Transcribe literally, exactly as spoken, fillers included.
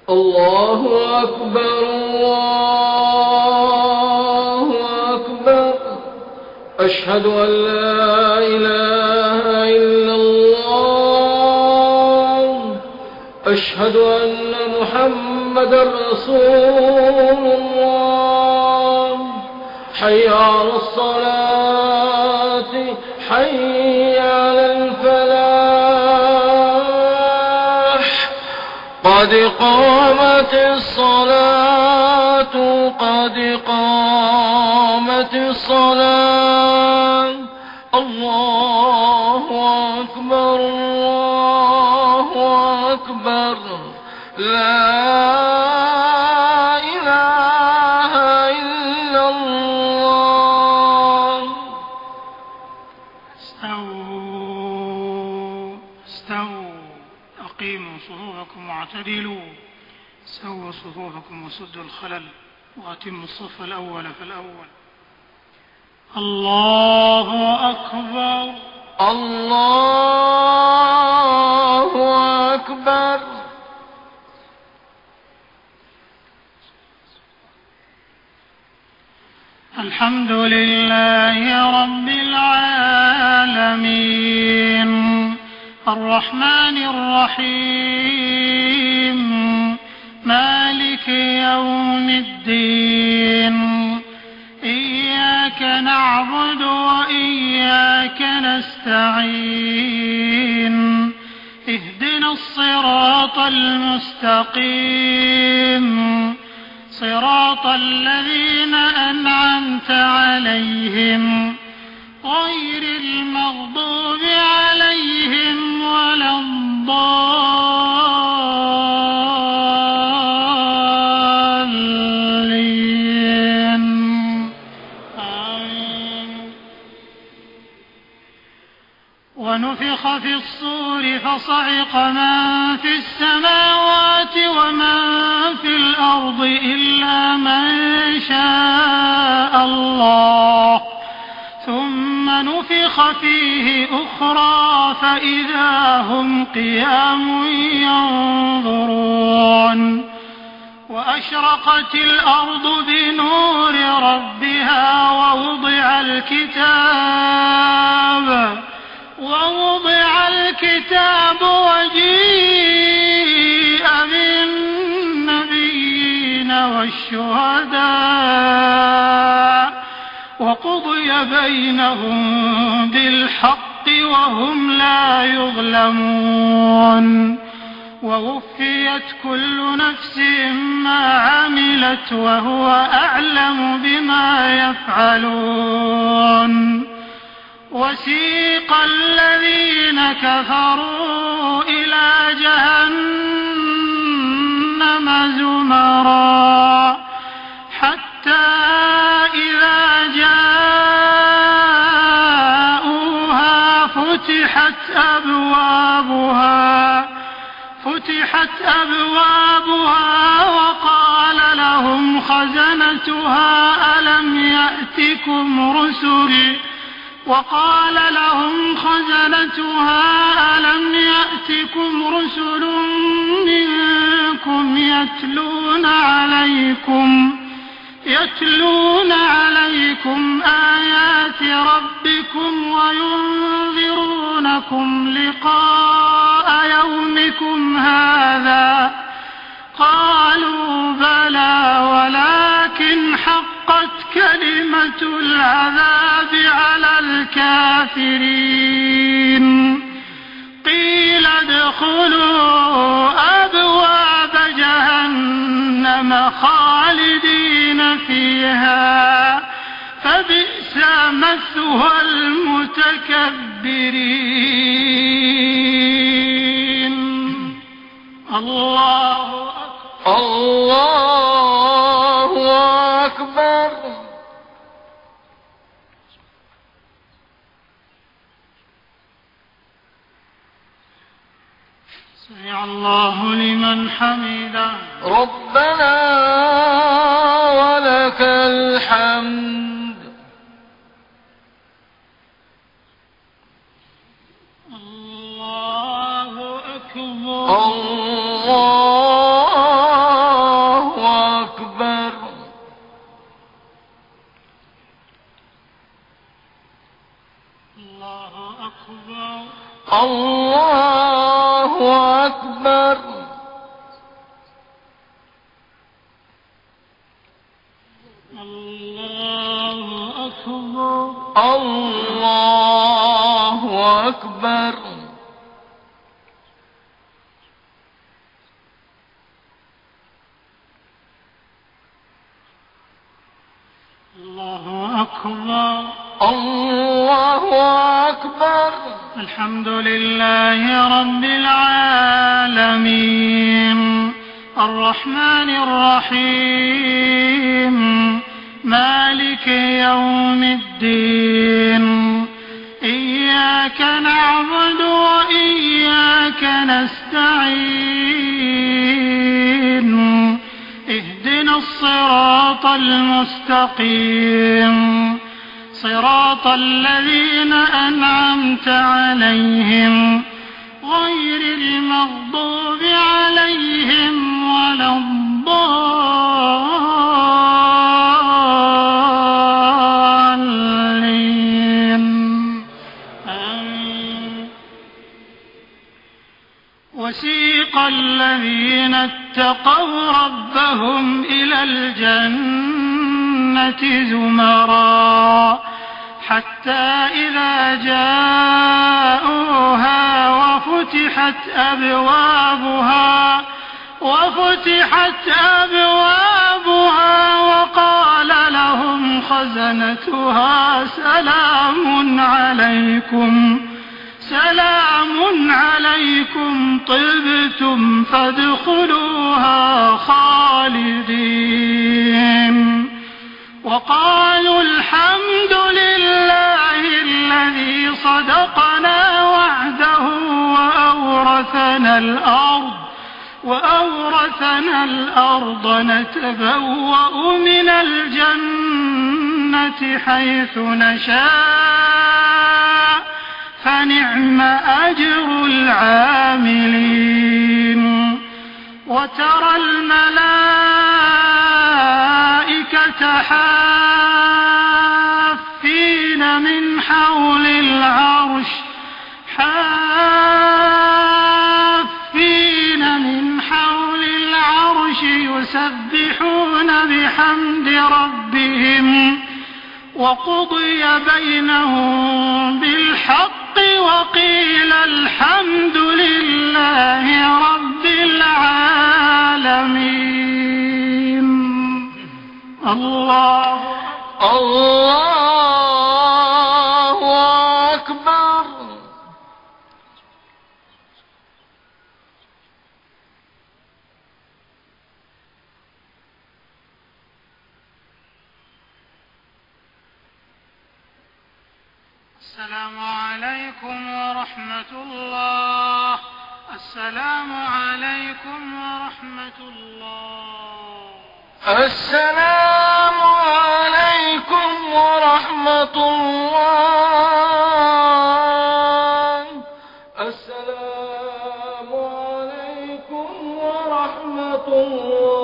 الله أكبر الله أكبر. أشهد أن لا إله إلا الله. أشهد أن محمدا رسول الله. حي على الصلاة حي على الفلاح. قد قامت الصلاة قد قامت الصلاة. الله أكبر الله أكبر. لا إله إلا الله. استووا استووا أقيموا صفوفكم واعتدلوا. سووا صفوفكم وسدوا الخلل وأتموا الصف الأول فالأول. الله أكبر الله أكبر. الحمد لله رب العالمين الرحمن الرحيم مالك يوم الدين. إياك نعبد وإياك نستعين. اهدنا الصراط المستقيم صراط الذين أنعمت عليهم غير المغضوب عليهم ولا الضالين. آمين. ونفخ في الصور فصعق من في السماوات ومن في الأرض إلا من شاء الله ثم نفخ فيه أخرى فإذا هم قيام ينظرون. وأشرقت الأرض بنور ربها ووضع الكتاب ووضع الكتاب وجيء بالنبيين والشهداء وقضي بينهم بالحق وهم لا يظلمون. ووفيت كل نفس ما عملت وهو أعلم بما يفعلون. وسيق الذين كفروا إلى جهنم زمرا حتى إذا جاءوها فتحت أبوابها فتحت أبوابها وقال لهم خزنتها ألم يأتكم رسل وقال لهم خزنتها ألم يأتكم رسل منكم يتلون عليكم يتلون عليكم آيات ربكم وينذرونكم لقاء يومكم هذا. قالوا بلى ولكن حقت كلمة العذاب على الكافرين. قيل ادخلوا أبواب جهنم خالدين فيها فبئس مثوى المتكبرين. الله أكبر الله أكبر. سمع الله لمن حمده. ربنا ولك الحمد. الله أكبر الله الله أكبر الله أكبر الله أكبر الله أكبر الله أكبر الحمد لله رب العالمين الرحمن الرحيم مالك يوم الدين إياك نعبد وإياك نستعين اهدنا الصراط المستقيم صراط الذين أنعمت عليهم غير المغضوب عليهم ولا الضالين آمين. وسيق الذين اتقوا ربهم إلى الجنة زمرا حتى إذا جاءوها وفتحت أبوابها وفتحت أبوابها وقال لهم خزنتها سلام عليكم سلام عليكم طبتم فادخلوها خالدين وقالوا الحمد لله الذي صدقنا وعده وأورثنا الأرض وأورثنا الأرض نتبوأ من الجنة حيث نشاء فنعم أجر العاملين وترى الملائكة حافين من حول العرش حافين من حول العرش يسبحون بحمد ربهم وقضي بينهم بالحق وقيل الحمد لله رب العالمين. الله الله أكبر السلام عليكم ورحمة الله. السلام عليكم ورحمة الله. السلام عليكم ورحمة الله. السلام عليكم ورحمة الله.